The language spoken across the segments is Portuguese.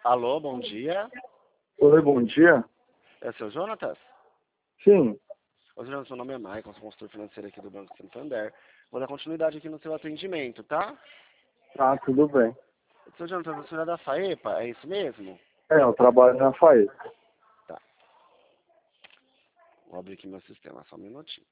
Alô, bom dia. Oi, bom dia. É o seu Jonatas? Sim. Ô, Jonatas, meu nome é Maicon, sou consultor financeiro aqui do Banco Santander. Vou dar continuidade aqui no seu atendimento, tá? Tá, tudo bem. Seu Jonatas, você é da FAEPA, é isso mesmo? Eu trabalho na FAE. Tá. Vou abrir aqui meu sistema, só um minutinho.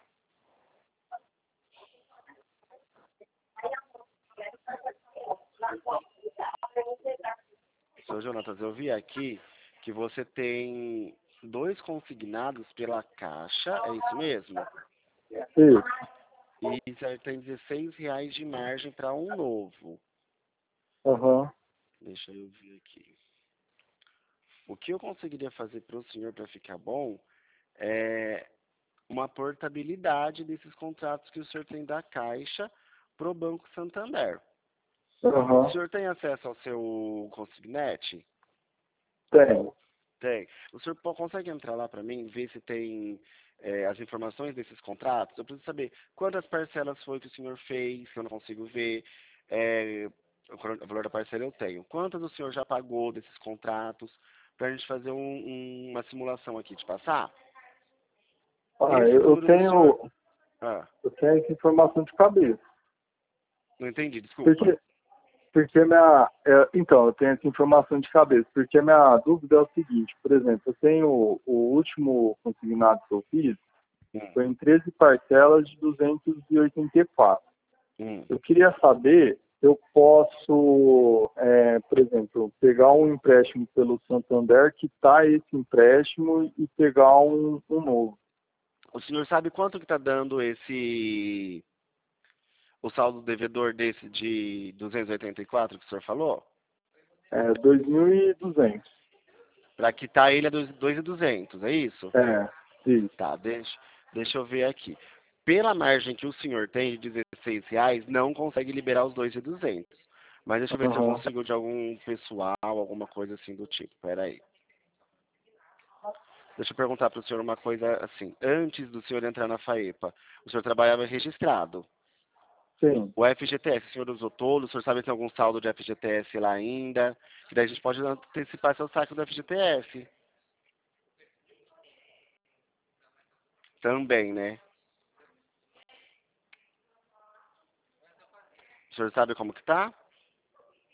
Seu Jonatas, eu vi aqui que você tem 2 consignados pela Caixa, é isso mesmo? Sim. E você tem R$ 16 de margem para um novo. Aham. Deixa eu ver aqui. O que eu conseguiria fazer para o senhor para ficar bom é uma portabilidade desses contratos que o senhor tem da Caixa para o Banco Santander. O Aham. senhor tem acesso ao seu Consignet? Tenho. Tem. O senhor consegue entrar lá para mim, ver se tem as informações desses contratos? Eu preciso saber quantas parcelas foi que o senhor fez, que eu não consigo ver. É, o valor da parcela eu tenho. Quantas o senhor já pagou desses contratos? Para a gente fazer uma simulação aqui de passar? Ah, Esse eu número do senhor. tenho. Ah, Eu tenho essa informação de cabeça. não entendi, desculpa. Porque, porque minha. Então, eu tenho essa informação de cabeça. Porque minha dúvida é o seguinte, por exemplo, eu tenho o último consignado que eu fiz, Hum, foi em 13 parcelas de 284. hum. Eu queria saber se eu posso, por exemplo, pegar um empréstimo pelo Santander, quitar esse empréstimo e pegar um novo. O senhor sabe quanto que está dando o saldo devedor desse de 284 que o senhor falou? 2.200. Para quitar ele é 2.200, é isso? Isso. Tá, deixa eu ver aqui. Pela margem que o senhor tem de R$ 16, não consegue liberar os 2.200. Mas deixa eu ver se eu Aham. consigo de algum pessoal, alguma coisa assim do tipo. Pera aí. Deixa eu perguntar para o senhor uma coisa assim. Antes do senhor entrar na FAEPA, o senhor trabalhava registrado. Sim. O FGTS, o senhor usou todo? O senhor sabe se tem algum saldo de FGTS lá ainda? Que daí a gente pode antecipar seu saque do FGTS. Também, né? O senhor sabe como que tá?